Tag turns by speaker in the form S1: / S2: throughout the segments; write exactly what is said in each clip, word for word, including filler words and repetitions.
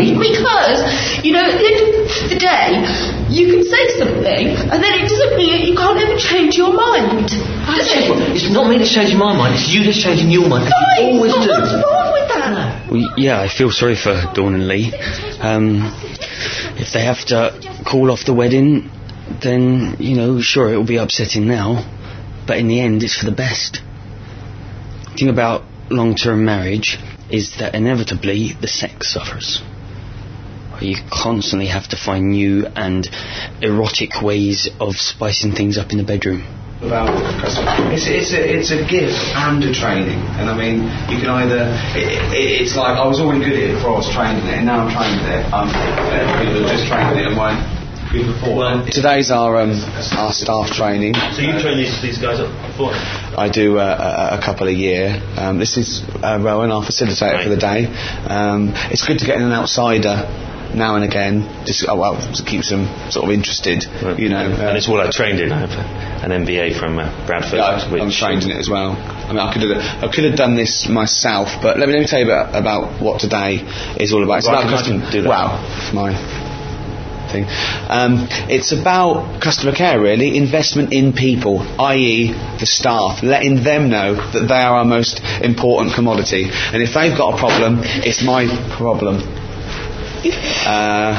S1: married, because, you know, at the end of the day, you can say something, and then it doesn't mean you can't ever change your mind. Does it?
S2: It's not me that's changing my mind, it's you that's changing your mind.
S1: Fine,
S2: You always
S1: but
S2: do.
S1: what's wrong with that?
S3: Well, yeah, I feel sorry for Dawn and Lee. Um, if they have to call off the wedding, then, you know, sure, it'll be upsetting now, but in the end, it's for the best. The thing about long-term marriage is that inevitably the sex suffers. You constantly have to find new and erotic ways of spicing things up in the bedroom.
S4: About it's it's a it's a gift and a training, and I mean you can either it, it, it's like I was already good at it before I was trained in it, and now I'm trained in it. I'm uh, just trained in it and weren't good before. Well, today's our um, our staff training.
S2: So you train these these guys up before?
S4: I do uh, a, a couple a year. Um, this is uh, Rowan, our facilitator right. for the day. Um, it's good to get in an outsider now and again, just oh, well, it keeps them sort of interested, right. you know.
S2: And,
S4: uh,
S2: and it's what I trained in. I have an M B A from uh, Bradford.
S4: Yeah,
S2: which
S4: I'm trained in it as well. I mean, I could have I could have done this myself, but let me let me tell you about, about what today is all about. It's
S2: well,
S4: about customer.
S2: Do that.
S4: Wow, it's my thing. Um, it's about customer care, really. Investment in people, that is, the staff, letting them know that they are our most important commodity. And if they've got a problem, it's my problem. Uh,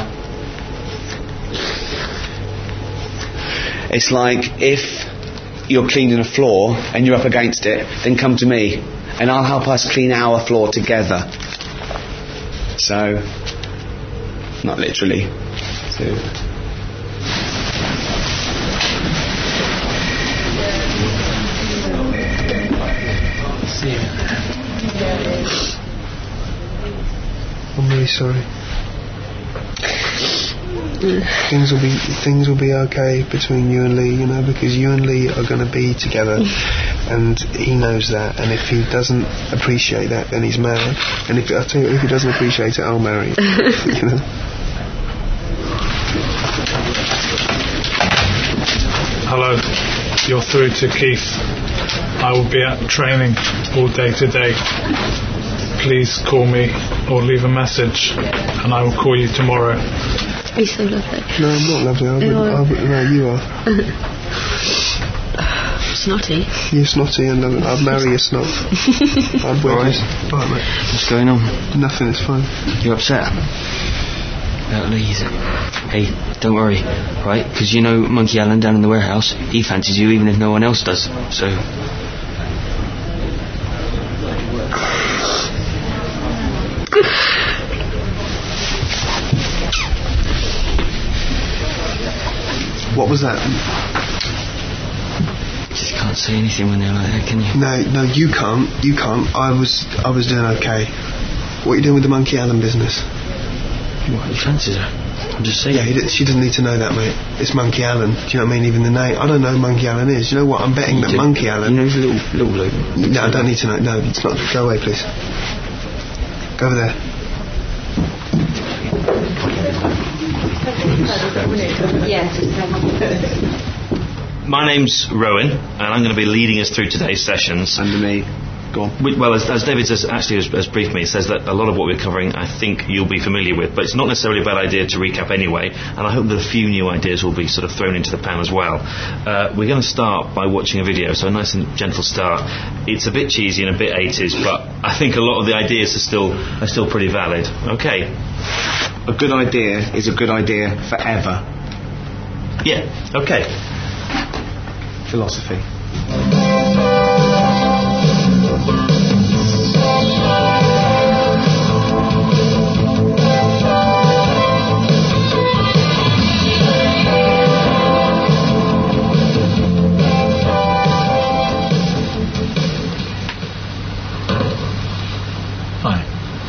S4: it's like if you're cleaning a floor and you're up against it, then come to me and I'll help us clean our floor together. So, not literally. So.
S5: I'm really sorry. Things will be things will be okay between you and Lee, you know, because you and Lee are going to be together, and he knows that. And if he doesn't appreciate that, then he's mad. And if I tell you, if he doesn't appreciate it, I'll marry him. You know.
S6: Hello, you're through to Keith. I will be at training all day today. Please call me or leave a message, and I will call you tomorrow.
S7: He's so lovely.
S5: No, I'm not lovely. I would, I would, no, you are.
S7: Snotty.
S5: You're snotty, and I'd, I'd marry a snot. I'd wear
S3: Alright.
S5: this. Alright, mate.
S3: What's going on?
S5: Nothing, it's fine.
S3: You're upset? About Lee's. Hey, don't worry, right? Because you know Monkey Allen down in the warehouse, he fancies you even if no one else does, so...
S5: What was that?
S3: You just can't say anything when they're like that, can you?
S5: No, no, you can't. You can't. I was, I was doing okay. What are you doing with the Monkey Allen business?
S3: What, he fancies her? I'm just saying.
S5: Yeah, he d- she doesn't need to know that, mate. It's Monkey Allen. Do you know what I mean? Even the name. I don't know who Monkey Allen is. You know what? I'm betting
S3: You
S5: that
S3: do.
S5: Monkey Allen.
S3: You know he's a little, little bloke.
S5: No, I don't need to know. No, it's not. Go away, please. Go over there.
S2: My name's Rowan, and I'm going to be leading us through today's sessions.
S4: Under me. Go on.
S2: Which, well, as, as David has actually has, has briefed me, it says that a lot of what we're covering I think you'll be familiar with, but it's not necessarily a bad idea to recap anyway, and I hope that a few new ideas will be sort of thrown into the pan as well. Uh, we're going to start by watching a video, so a nice and gentle start. It's a bit cheesy and a bit eighties, but I think a lot of the ideas are still are still pretty valid. Okay.
S4: A good idea is a good idea forever.
S2: Yeah, okay.
S4: Philosophy.
S6: Hi.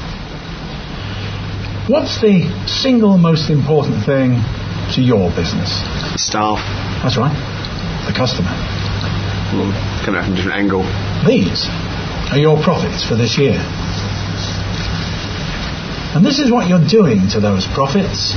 S6: What's the single most important thing to your business?
S4: Staff.
S6: That's right. The customer.
S4: Well, coming at it from a different angle.
S6: These are your profits for this year. And this is what you're doing to those profits.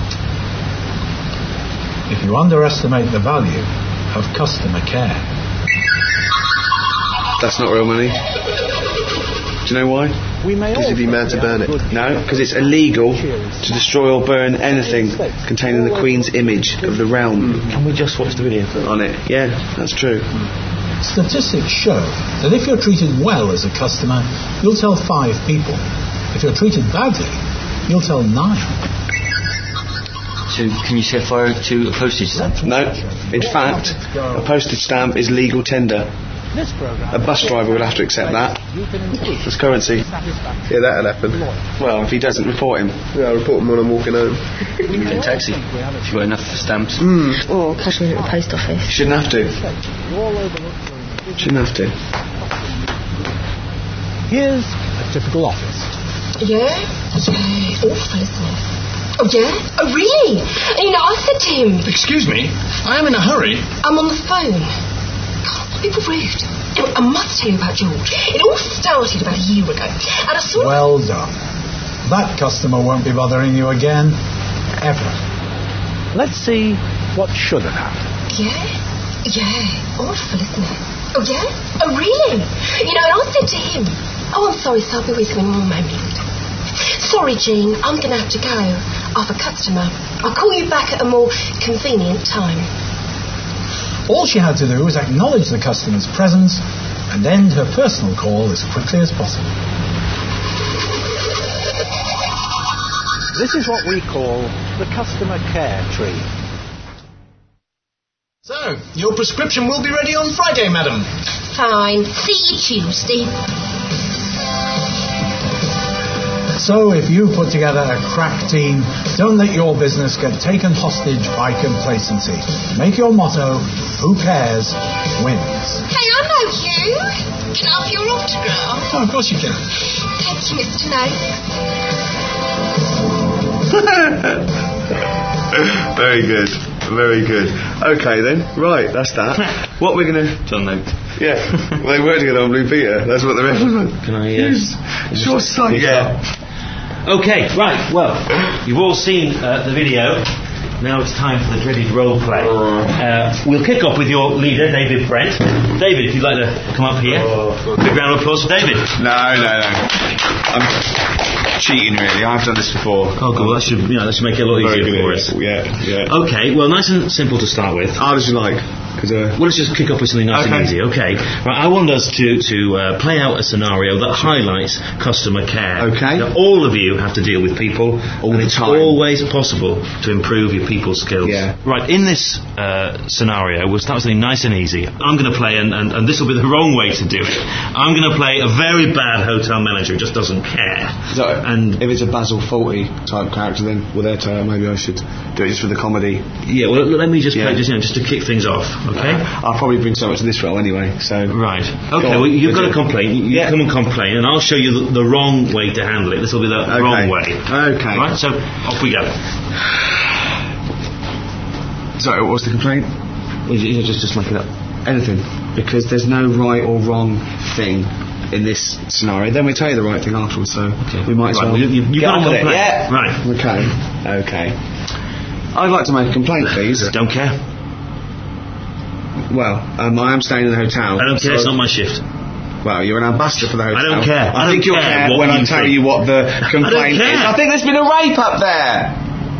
S6: If you underestimate the value of customer care.
S4: That's not real money. Do you know why?
S5: Because he'd be mad to burn it.
S4: No, because it's illegal to destroy or burn anything containing the Queen's image of the realm.
S2: Can we just watch the video?
S4: On it. Yeah, that's true.
S8: Statistics show that if you're treated well as a customer, you'll tell five people. If you're treated badly, you'll tell nine.
S3: So can you set fire to a postage stamp?
S4: No. In fact, a postage stamp is legal tender. A bus driver would have to accept that. It's currency.
S5: Yeah, that'll happen.
S4: Well, if he doesn't, report him.
S5: Yeah, I'll report him when I'm walking home.
S3: You can get a taxi if you've got enough stamps.
S4: Mm.
S7: Or cash in at the post office.
S4: Shouldn't have to. Shouldn't have to.
S8: Here's a typical office.
S9: Yeah? Yeah, awful, isn't it? Oh, yeah? Oh, really? And, you know, I said to him...
S8: Excuse me, I am in a hurry.
S9: I'm on the phone. God, people rude. You know, I must tell you about George. It all started about a year ago. And I saw...
S8: Well done. That customer won't be bothering you again, ever. Let's see what should have happened.
S9: Yeah? Yeah, awful, isn't it? Oh, yeah? Oh, really? You know, and I said to him... Oh, I'm sorry, sir, I'll be with you in one moment. Sorry, Jean, I'm going to have to go. I've a customer. I'll call you back at a more convenient time.
S8: All she had to do was acknowledge the customer's presence and end her personal call as quickly as possible. This is what we call the customer care tree. So, your prescription will be ready on Friday, madam.
S9: Fine. See you Tuesday.
S8: So, if you put together a crack team, don't let your business get taken hostage by complacency. Make your motto, who cares, wins.
S9: Hey, I know you. Can I have your autograph?
S8: Oh, of course you can.
S9: Thank you, Mister Note.
S4: Very good. Very good. Okay then. Right, that's that. What we're going to...
S2: John Note.
S4: Yeah. Well, they were together on Blue Peter. That's what the reference was.
S2: Can I... Uh,
S4: Short sight.
S2: Yeah. Okay, right, well, you've all seen uh, the video. Now it's time for the dreaded role play. Uh, we'll kick off with your leader, David Brent. David, if you'd like to come up here. Big round of applause for David.
S4: No, no, no. I'm cheating, really. I've done this before.
S2: Oh, good. Well, that should, you know, that should make it a lot easier for us.
S4: Yeah, yeah.
S2: Okay, well, nice and simple to start with.
S4: How does you like? Uh,
S2: well, let's just kick off with something nice
S4: okay.
S2: and easy. Okay. Right, I want us to to uh, play out a scenario that highlights customer care.
S4: Okay.
S2: Now, all of you have to deal with people,
S4: all
S2: and
S4: the
S2: it's
S4: time.
S2: always possible to improve your people skills.
S4: Yeah.
S2: Right. In this uh, scenario, we'll start with something nice and easy. I'm going to play, and, and, and this will be the wrong way to do it. I'm going to play a very bad hotel manager who just doesn't care.
S4: So,
S2: and
S4: if it's a Basil Fawlty type character, then well, there, uh, maybe I should do it just for the comedy.
S2: Yeah. Well, let me just
S4: yeah.
S2: play just you know just to kick things off. Okay.
S4: Uh, I'll probably bring so much to this role anyway. So
S2: right. Okay. Well, you've got to complain. You
S4: yeah.
S2: come and complain, and I'll show you the, the wrong way to handle it. This will be the
S4: okay.
S2: wrong way.
S4: Okay.
S2: Right. So off we go.
S4: Sorry, what was the complaint?
S2: Well, you just just make it up.
S4: Anything, because there's no right or wrong thing in this scenario. Then we tell you the right thing afterwards. So
S2: okay.
S4: we might as
S2: right.
S4: well.
S2: You, you, you
S4: get
S2: got
S4: on
S2: to
S4: with
S2: complain.
S4: It. Yeah.
S2: Right.
S4: Okay. Okay. I'd like to make a complaint, please.
S2: Don't care.
S4: Well, um, I am staying in the hotel.
S2: I don't care.
S4: So
S2: it's not my shift.
S4: Well, you're an ambassador for the hotel.
S2: I don't care.
S4: I,
S2: I
S4: think
S2: don't
S4: you'll
S2: care,
S4: care
S2: what
S4: when I
S2: you
S4: tell
S2: think.
S4: you what the complaint
S2: I
S4: is. I think there's been a rape up there.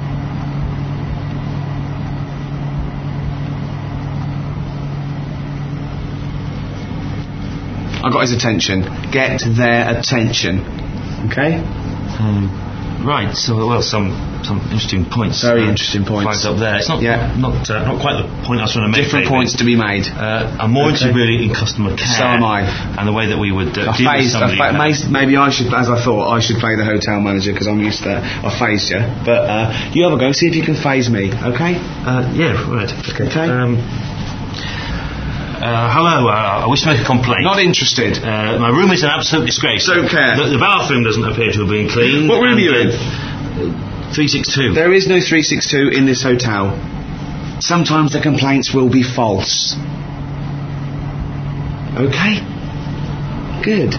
S4: I got his attention. Get their attention. Okay?
S2: Um, right. So, well, some some interesting points.
S4: Very
S2: uh,
S4: interesting points.
S2: Flagged up there. It's not
S4: yeah.
S2: not uh, not quite the point I was trying to make.
S4: Different
S2: David.
S4: points to be made.
S2: Uh, I'm more
S4: okay.
S2: interested really in customer care.
S4: So am I.
S2: And the way that we would uh,
S4: I
S2: deal
S4: phased,
S2: with somebody.
S4: I fa- maybe I should, as I thought, I should play the hotel manager because I'm used to that. I phased you, but uh, you have a go. See if you can phase me. Okay?
S2: Uh, yeah. Right.
S4: Okay. okay.
S2: Um, Uh, hello, uh, I wish to make a complaint.
S4: Not interested.
S2: Uh, my room is an absolute disgrace.
S4: Don't care.
S2: The, the bathroom doesn't appear to have been cleaned.
S4: What room are you
S2: and,
S4: in?
S2: Uh, three six two.
S4: There is no three six two in this hotel. Sometimes the complaints will be false. Okay? Good.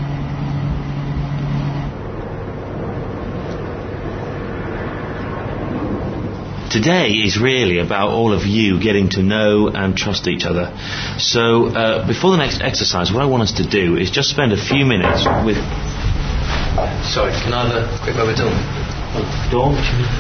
S2: Today is really about all of you getting to know and trust each other. So, uh, before the next exercise, what I want us to do is just spend a few minutes with...
S10: Sorry, can I have a quick moment, Dawn?
S2: Oh, Dawn?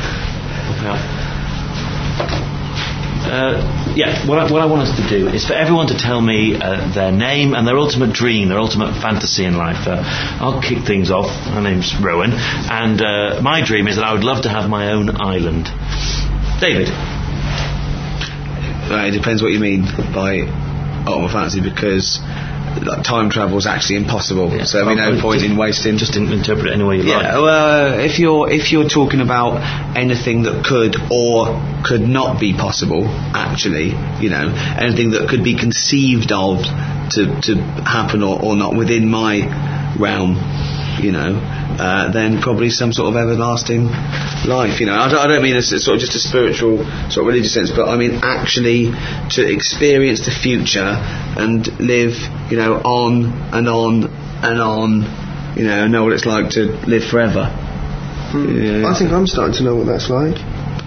S2: Uh, yeah, what I, what I want us to do is for everyone to tell me uh, their name and their ultimate dream, their ultimate fantasy in life. Uh, I'll kick things off. My name's Rowan, and uh, my dream is that I would love to have my own island. David?
S4: Uh, it depends what you mean by ultimate fantasy, because like, time travel is actually impossible, yeah. so there'll be no point in wasting.
S2: Just interpret it any way you
S4: yeah,
S2: like.
S4: Yeah, well, uh, if you're if you're talking about anything that could or could not be possible, actually, you know, anything that could be conceived of to to happen or, or not within my realm, you know, uh, then probably some sort of everlasting life, you know. I don't, I don't mean it's sort of just a spiritual, sort of religious sense, but I mean actually to experience the future and live, you know, on and on and on, you know, know what it's like to live forever.
S5: Hmm.
S4: Yeah.
S5: I think I'm starting to know what that's like.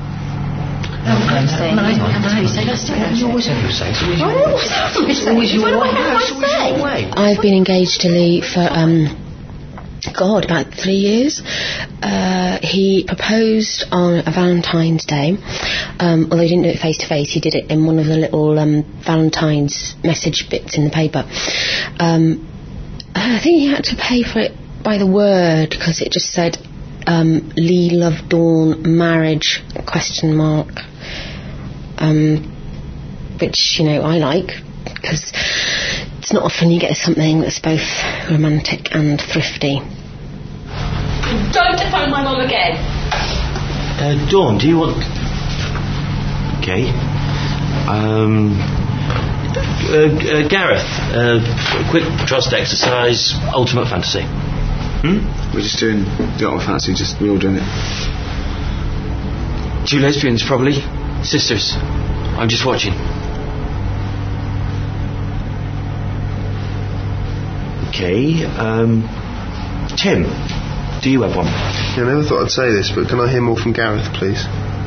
S7: I've been engaged to Lee for um God, about three years. Uh, he proposed on a Valentine's Day, um, although he didn't do it face to face. He did it in one of the little um, Valentine's message bits in the paper. Um, I think he had to pay for it by the word, because it just said um, Lee Love Dawn marriage question mark, um, which, you know, I like, because it's not often you get something that's both romantic and thrifty.
S1: Don't phone my mum again.
S2: Uh, Dawn, do you want... Okay. Um... Uh, uh, Gareth, uh, quick trust exercise, ultimate fantasy. Hmm?
S4: We're just doing the ultimate fantasy, just we're all doing it.
S3: Two lesbians, probably. Sisters. I'm just watching.
S2: Okay, um... Tim, do you have one?
S5: Yeah, I never thought I'd say this, but can I hear more from Gareth, please?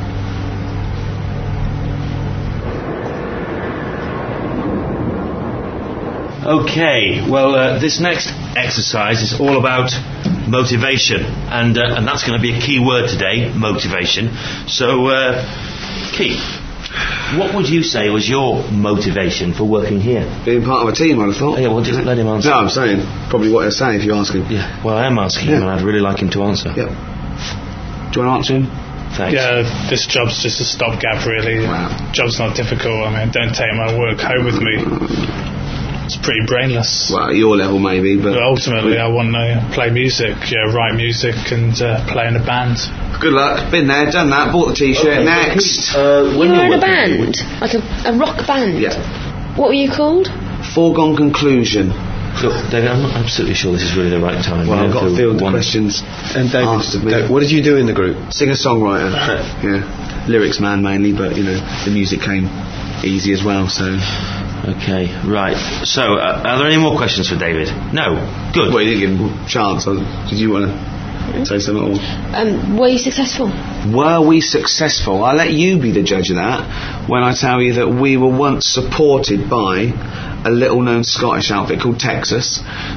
S2: Okay, well, uh, this next exercise is all about motivation, and uh, and that's going to be a key word today, motivation. So, uh, Keith, what would you say was your motivation for working here?
S4: Being part of a team, I'd have thought.
S2: Oh, yeah, well, just let him answer.
S4: No, I'm saying probably what he'll say if you ask him.
S2: Yeah, well, I am asking
S4: yeah.
S2: him, and I'd really like him to answer.
S4: Yeah. Do you want to answer him?
S2: Thanks.
S6: Yeah, this job's just a stopgap, really.
S4: Wow.
S6: Job's not difficult. I mean, don't take my work home with me. It's pretty brainless.
S4: Well, at your level maybe, but...
S6: but ultimately I want to play music, yeah, write music and uh, play in a band.
S4: Good luck. Been there, done that, bought the t-shirt.
S2: Okay,
S4: next.
S7: Uh, when you were in a band? Like a, a rock band?
S4: Yeah.
S7: What were you called?
S4: Foregone Conclusion.
S2: Look, David, I'm not absolutely sure this is really the right time.
S4: Well,
S2: you
S4: I've got to field the
S2: one...
S4: questions.
S5: And David,
S4: asked of me.
S5: David, what did you do in the group?
S4: Singer-songwriter. Yeah. Lyrics man mainly, but, you know, the music came easy as well, so...
S2: Okay, right. So, uh, are there any more questions for David? No. Good.
S4: Well, you didn't give him a chance. Did you want to say something? Or?
S7: Um, were you successful?
S4: Were we successful? I'll let you be the judge of that when I tell you that we were once supported by a little-known Scottish outfit called Texas.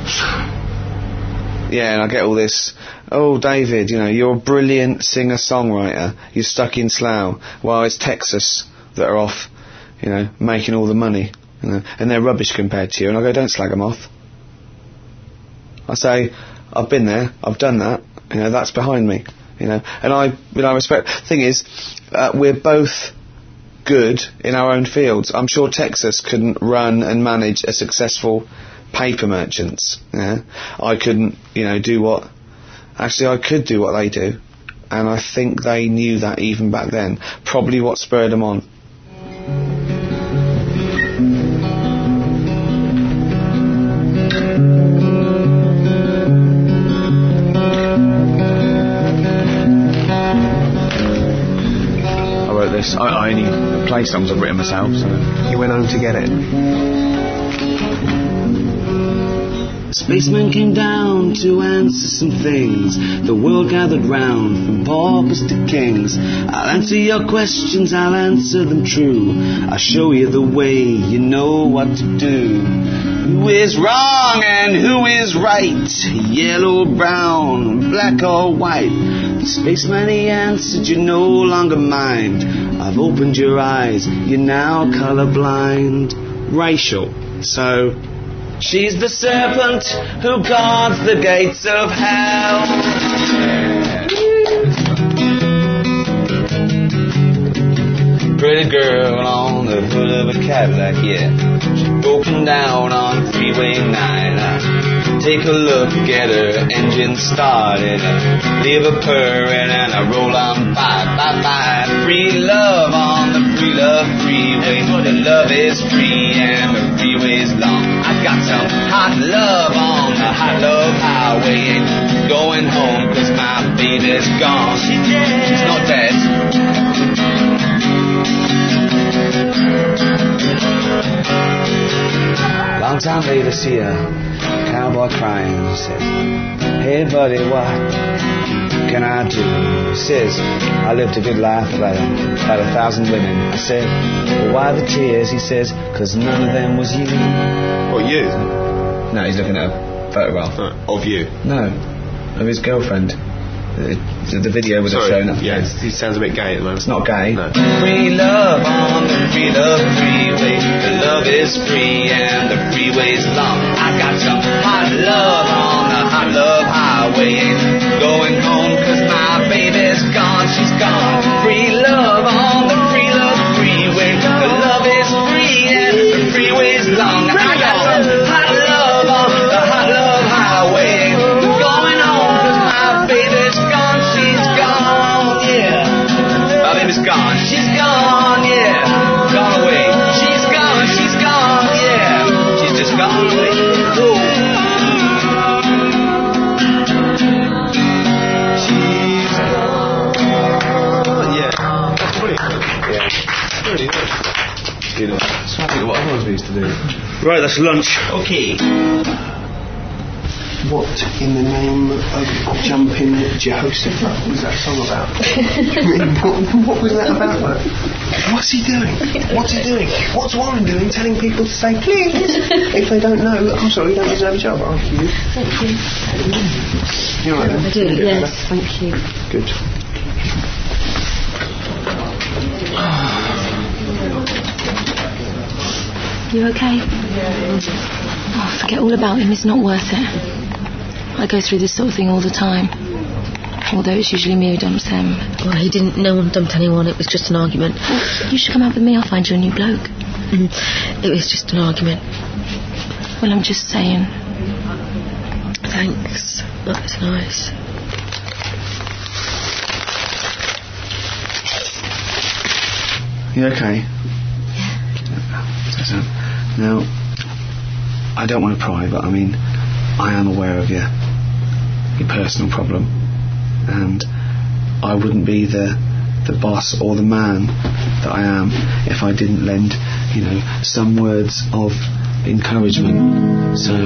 S4: Yeah, and I get all this, oh, David, you know, you're a brilliant singer-songwriter. You're stuck in Slough. Well, it's Texas that are off, you know, making all the money. You know, and they're rubbish compared to you. And I go, don't slag them off. I say, I've been there, I've done that, you know, that's behind me, you know. And I, you know, I respect. The thing is, uh, we're both good in our own fields. I'm sure Texas couldn't run and manage a successful paper merchants. Yeah, I couldn't, you know, do what. Actually, I could do what they do, and I think they knew that even back then. Probably what spurred them on. I, I only play songs I've written myself, so...
S5: You went home to get it?
S4: Spaceman came down to answer some things. The world gathered round from paupers to kings. I'll answer your questions, I'll answer them true. I'll show you the way, you know what to do. Who is wrong and who is right? Yellow, brown, black or white? The spaceman, he answered, you're no longer mind. I've opened your eyes, you're now colorblind. Racial. So, she's the serpent who guards the gates of hell. Pretty girl on the hood of a Cadillac, yeah. She's broken down on Freeway nine. I take a look, get her engine started. I leave her purring and I roll on by, by, by. Free love on the free love freeway. The love is free and the freeway's long. I got some hot love on the hot love highway. Ain't going home cause my baby's gone. She's dead. She's not dead. Long time later, see a cowboy crying. He said, hey buddy, what can I do? He says, I lived a good life, about a, about a thousand women. I said, well, why the tears? He says, cause none of them was you.
S11: What, you?
S4: No, he's looking at a photograph.
S11: Uh, of you?
S4: No, of his girlfriend. The, the video would have shown up.
S11: Yeah, he sounds a bit gay at the moment.
S4: It's not gay.
S11: No.
S4: Free love on the free love freeway. The love is free and the freeway's long. I got some hot love on the hot love highway. Ain't going home cause my baby's gone. She's gone. Free love on the free love freeway. The love is free and the freeway's long. I got some hot love on the hot love highway. Ain't going home cause my baby's gone. She's gone, yeah. My baby's gone. She's gone, yeah. Gone away. She's gone, she's gone, yeah. She's just gone away. Ooh. She's gone, yeah. That's brilliant. Yeah. Really good. You know, so I think what other ones we used to do.
S2: Right, that's lunch.
S11: Okay.
S5: What in the name of jumping Jehoshaphat was that song about? what, what was that about? Like? What's he doing? What's he doing? What's Warren doing? Telling people to say please if they don't know. I'm sorry, you don't deserve a job. I'll you. Thank you. You're right.
S7: I do. Yes, thank you.
S5: Good.
S12: You okay? Oh, forget all about him. It's not worth it. I go through this sort of thing all the time. Although it's usually me who dumps him.
S7: Well, he didn't. No one dumped anyone. It was just an argument.
S12: Well, you should come out with me. I'll find you a new bloke.
S7: Mm, it was just an argument.
S12: Well, I'm just saying.
S7: Thanks. That was nice.
S4: You okay?
S7: Yeah.
S4: Now, I don't want to pry, but I mean, I am aware of your your personal problem, and I wouldn't be the the boss or the man that I am if I didn't lend, you know, some words of encouragement. So,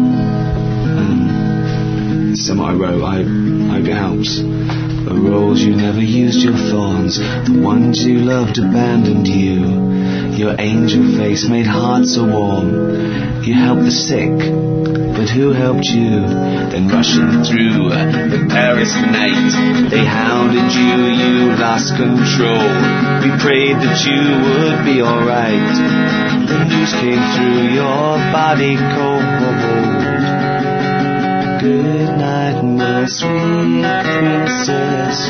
S4: um, some I wrote. I hope it helps. The rose you never used your thorns, the ones you loved abandoned you. Your angel face made hearts so warm. You helped the sick, but who helped you? Then rushing through the Paris night, they hounded you, you lost control. We prayed that you would be alright. The news came through your body cold. Good night, my sweet princess.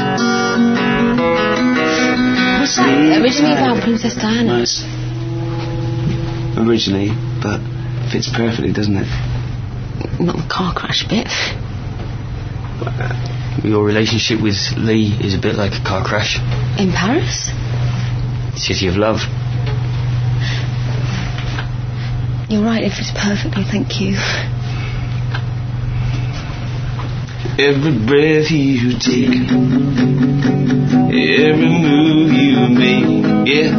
S7: Originally about Princess Diana.
S4: Originally, but fits perfectly, doesn't it?
S7: Not the car crash bit.
S3: Your relationship with Lee is a bit like a car crash.
S7: In Paris?
S3: City of love.
S7: You're right, it fits perfectly, thank you.
S4: Every breath you take, every move you make, yeah.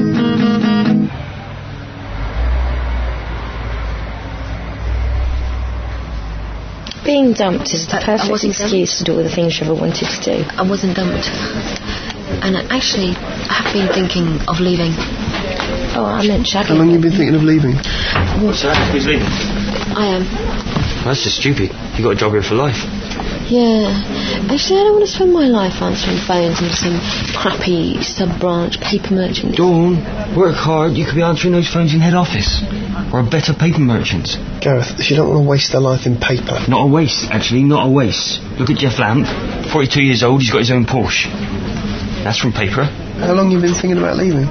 S7: Being dumped is the
S12: I- I
S7: perfect
S12: wasn't
S7: excuse to do all the things you ever wanted to do.
S12: I wasn't dumped. And I- actually, I have been thinking of leaving.
S7: Oh, I meant shagging.
S5: How long have you been thinking of leaving?
S3: So who's leaving?
S12: I am.
S3: That's just stupid. You got a job here for life.
S7: Yeah. Actually, I don't want to spend my life answering phones into some crappy sub-branch paper merchant.
S3: Dawn, work hard. You could be answering those phones in head office. Or better paper merchants.
S5: Gareth, she don't want to waste her life in paper.
S3: Not a waste, actually, not a waste. Look at Jeff Lamp. forty-two years old, he's got his own Porsche. That's from paper.
S5: How long have you been thinking about leaving?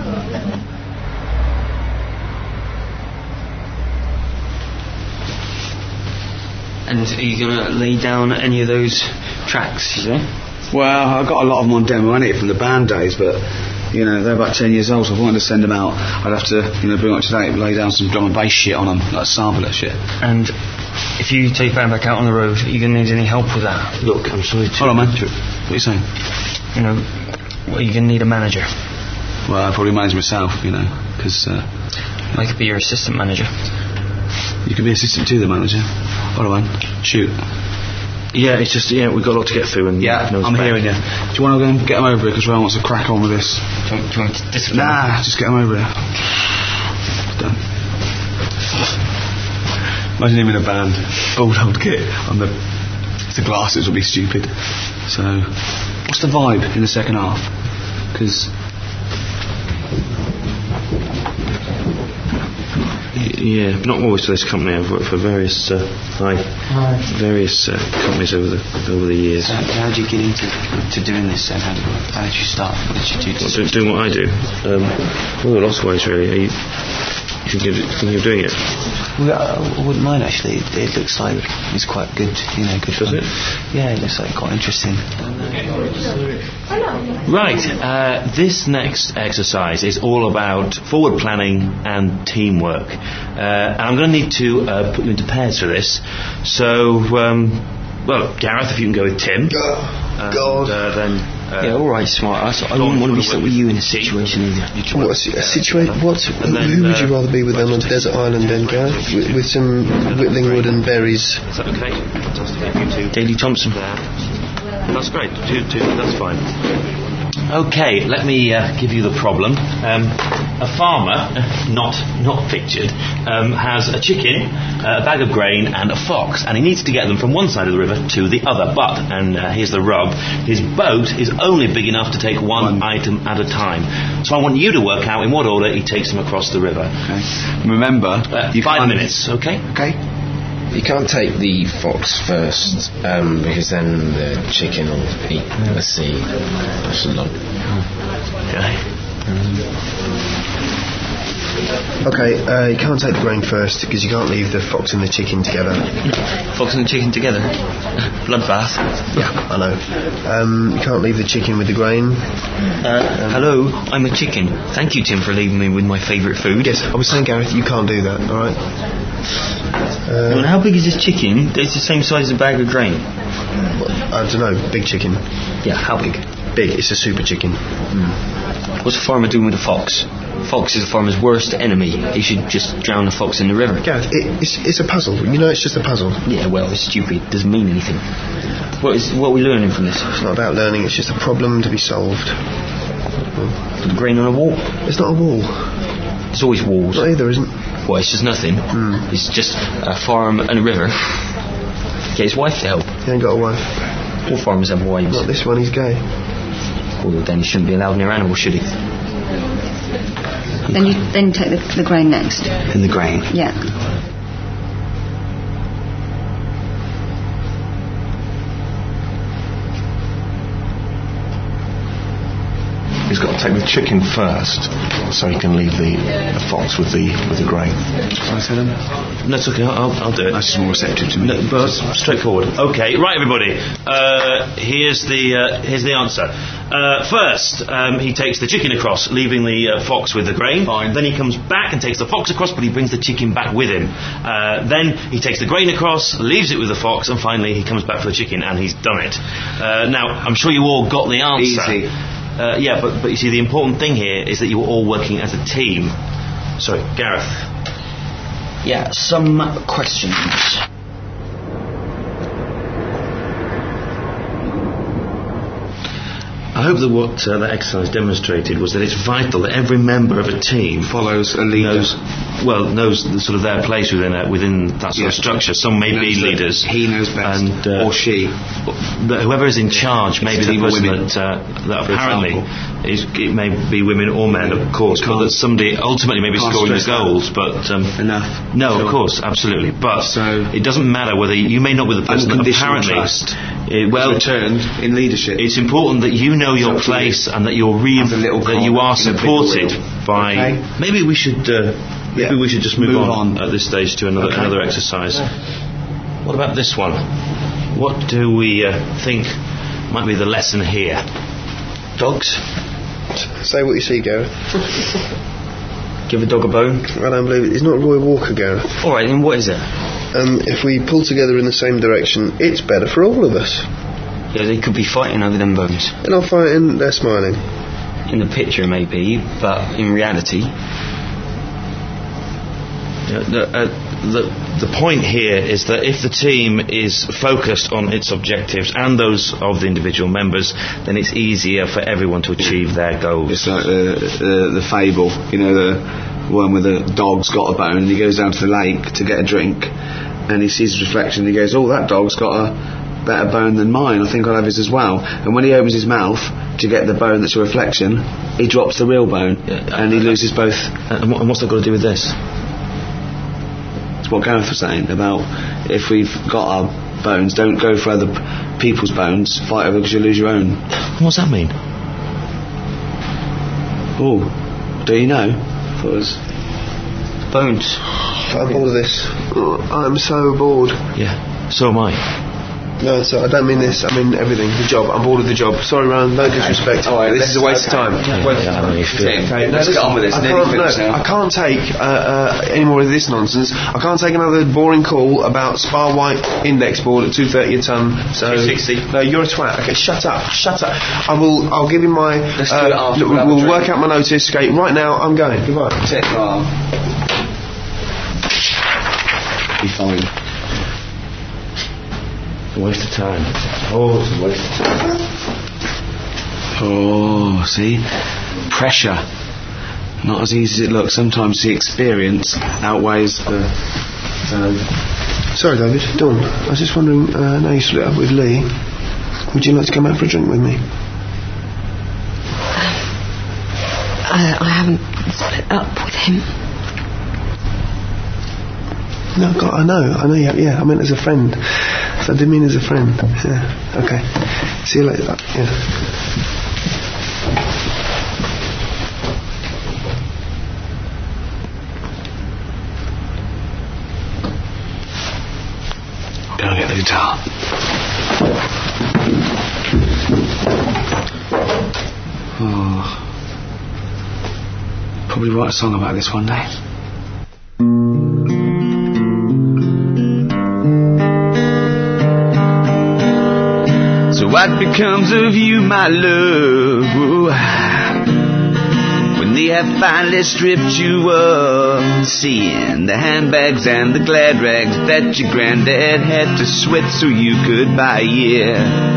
S3: And are you going to lay down any of those tracks, you know?
S4: Well, I got a lot of them on demo, ain't it, from the band days, but, you know, they're about ten years old, so if I wanted to send them out, I'd have to, you know, bring up to date, lay down some drum and bass shit on them, like sample that shit.
S3: And if you take band back out on the road, are you going to need any help with that? Look, I'm sorry to...
S4: Hold on, man. What are you saying?
S3: You know, well, you're going to need a manager.
S4: Well, I'd probably manage myself, you know, because... Uh,
S3: I could be your assistant manager.
S4: You could be assistant to the manager. Hold on, man. Shoot.
S2: Yeah, it's just, yeah, we've got a lot to get through. And
S4: yeah,
S2: no
S4: I'm
S2: back.
S4: hearing you. Do you want to go and get him over here, because Ron wants to crack on with this?
S3: Do you, do you want to discipline?
S4: Nah, just get him over here. Done. Imagine him in a band, old old kit, on the the glasses would be stupid. So, what's the vibe in the second half? Because
S2: yeah, not always for this company. I've worked for various uh, hi, various uh, companies over the over the years.
S3: So how did you get into to doing this? Then how did, how did you start? What did you do? To
S2: Well, doing what I do. Um, well, lots of ways really. Are you, you think, of, think of doing it?
S13: Well, I, I wouldn't mind actually. It, it looks like it's quite good. You know, good.
S2: Does
S13: fun.
S2: it?
S13: Yeah, it looks like quite interesting.
S2: Right, uh, this next exercise is all about forward planning and teamwork. Uh, and I'm going to need to uh, put you into pairs for this. So, um, well, Gareth, if you can go with Tim. And,
S5: God.
S2: Uh, then, uh,
S3: yeah, all right, smart. I, I wouldn't want to be stuck with you in a situation either.
S5: What a, si- a situation? What?
S2: And then,
S5: who would you
S2: uh,
S5: rather be with on a desert island then, Gareth? With, with some whittling wood and berries.
S2: Is that okay? Fantastic. You two.
S3: Daley Thompson.
S2: There. That's great. Two, two. That's fine. Okay, let me uh, give you the problem. Um, a farmer, not not pictured, um, has a chicken, uh, a bag of grain, and a fox, and he needs to get them from one side of the river to the other. But, and uh, here's the rub: his boat is only big enough to take one, one item at a time. So I want you to work out in what order he takes them across the river.
S4: Okay. Remember,
S2: uh,
S4: you
S2: five
S4: can't...
S2: minutes. Okay.
S4: Okay.
S10: You can't take the fox first, um, because then the chicken will eat the seed. That's a lot.
S2: Okay.
S5: Okay, uh, you can't take the grain first because you can't leave the fox and the chicken together.
S3: Fox and the chicken together. Bloodbath.
S5: Yeah, I know. Um, you can't leave the chicken with the grain.
S3: Uh, hello, I'm a chicken. Thank you, Tim, for leaving me with my favourite food.
S5: Yes, I was saying, Gareth, you can't do that, alright?
S3: Uh, well, how big is this chicken? It's the same size as a bag of grain.
S5: Well, I don't know, big chicken.
S3: Yeah, how big?
S5: Big, it's a super chicken.
S3: Mm. What's a farmer doing with a fox? Fox is a farmer's worst enemy. He should just drown the fox in the river.
S5: Gareth, it, it's, it's a puzzle. You know, it's just a puzzle.
S3: Yeah, well, it's stupid. It doesn't mean anything. What is what are we learning from this?
S5: It's not about learning, it's just a problem to be solved.
S3: Put the grain on a wall.
S5: It's not a wall.
S3: It's always walls.
S5: Not either, isn't.
S3: Well, it's just nothing.
S5: Mm.
S3: It's just a farm and a river. Get his wife to help.
S5: He ain't got a wife.
S3: All farmers have wives.
S5: Not this one, he's gay.
S3: Well, then he shouldn't be allowed near animals, should he?
S14: Then you then take the, the grain next.
S4: In the grain?
S14: Yeah.
S11: He's got to take the chicken first, so he can leave the, the fox with the with the grain.
S4: Can I say them?
S2: No, it's okay. I'll, I'll do it.
S4: That's just more receptive to me.
S2: No, but straightforward. Okay, right, everybody. Uh, here's the uh, here's the answer. Uh, first, um, he takes the chicken across, leaving the uh, fox with the grain.
S4: Fine.
S2: Then he comes back and takes the fox across, but he brings the chicken back with him. Uh, then he takes the grain across, leaves it with the fox, and finally he comes back for the chicken, and he's done it. Uh, now, I'm sure you all got the answer.
S4: Easy.
S2: Uh, yeah, but, but you see, the important thing here is that you were all working as a team. Sorry, Gareth.
S3: Yeah, some questions.
S2: I hope that what uh, that exercise demonstrated was that it's vital that every member of a team
S5: follows a leader.
S2: Knows, well, knows the, sort of their place within a, within that sort
S5: Yeah.
S2: of structure. Some may be leaders.
S5: He knows best,
S2: and, uh,
S5: or she.
S2: That whoever is in charge may be the
S5: team of
S2: person
S5: women,
S2: that, uh, that
S5: for
S2: apparently
S5: example.
S2: is, it may be women or men, of course, but that somebody ultimately may be
S5: Can't
S2: scoring the
S5: stress that.
S2: goals. But um,
S5: Enough.
S2: no,
S5: Sure.
S2: of course, absolutely. But
S5: So-
S2: it doesn't matter whether you, you may not be the person that
S5: Unconditional
S2: apparently.
S5: trust
S2: It, well,
S5: returned in leadership.
S2: it's important that you know your
S5: It's up to
S2: place
S5: you.
S2: and that you're re-
S5: As a little
S2: that you
S5: cog
S2: are
S5: in a big
S2: supported
S5: wheel.
S2: by.
S5: Okay.
S2: Maybe we should. Uh, maybe
S5: Yeah.
S2: we should just move,
S5: Move
S2: on,
S5: on.
S2: at this stage to another
S5: Okay.
S2: another exercise. What about this one? What do we uh, think might be the lesson here?
S3: Dogs.
S5: Say what you see, Gareth.
S3: Give a dog a bone.
S5: I don't believe it. It's not Roy Walker, Gareth.
S3: All right, then what is it?
S5: Um, if we pull together in the same direction, it's better for all of us.
S3: Yeah, they could be fighting over them bones.
S5: They're not fighting, they're smiling.
S3: In the picture, maybe, but in reality,
S2: Yeah, the, uh, the the point here is that if the team is focused on its objectives and those of the individual members, then it's easier for everyone to achieve their goals.
S4: It's like the, the, the fable, you know, the one where the dog's got a bone and he goes down to the lake to get a drink and he sees his reflection and he goes, oh, that dog's got a better bone than mine, I think I'll have his as well. And when he opens his mouth to get the bone that's a reflection, he drops the real bone
S2: Yeah,
S4: and he loses both.
S2: And, what, and what's that got to do with this?
S4: It's what Gareth was saying about if we've got our bones, don't go for other p- people's bones, fight over because you lose your own.
S2: What's that mean?
S4: Oh, do you know? It was
S3: bones.
S5: I'm bored of this. Oh, I'm so bored.
S2: Yeah, so am I.
S5: No, so I don't mean this. I mean everything. The job. I'm bored of the job. Sorry, Ryan. No disrespect.
S4: All right,
S5: this is a waste
S4: okay.
S5: of time.
S2: Yeah,
S5: Waste
S2: yeah,
S5: of
S2: I know
S5: time.
S2: you feel.
S4: Okay,
S5: No,
S4: let's get
S5: listen,
S4: on with this.
S5: I
S4: Nearly
S5: can't,
S4: finished
S5: no,
S4: now.
S5: I can't take uh, uh, any more of this nonsense. I can't take another boring call about Spar White index board at two thirty a ton. So
S2: two sixty.
S5: No, you're a twat. Okay, shut up. Shut up. I will. I'll give him my.
S4: Let's do it after.
S5: look,
S4: We'll have a
S5: we'll
S4: drink.
S5: work out my notice. Okay, right now I'm going. Goodbye.
S4: Take oh. Be fine.
S2: A waste of time. Oh, it's a waste of time.
S4: Oh, see? Pressure. Not as easy as it looks. Sometimes the experience outweighs the... So,
S5: Sorry, David. Dawn. I was just wondering. Uh, now you split up with Lee. Would you like to come out for a drink with me?
S12: I, I haven't split up with him.
S5: No, God, I know, I know. Yeah, yeah. I meant as a friend. So I didn't mean as a friend. Yeah. Okay. See you later. Yeah.
S4: go and get the guitar. Oh. Probably write a song about this one day. So what becomes of you, my love? Ooh. When they have finally stripped you of seeing the handbags and the glad rags that your granddad had to sweat so you could buy, yeah.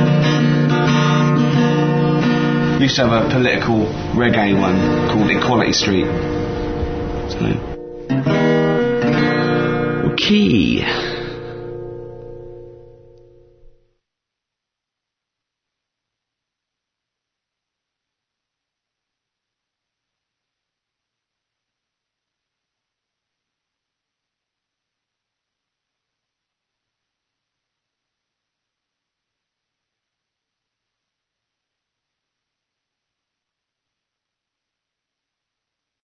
S4: Used to have a political reggae one called Equality Street. So. Okay.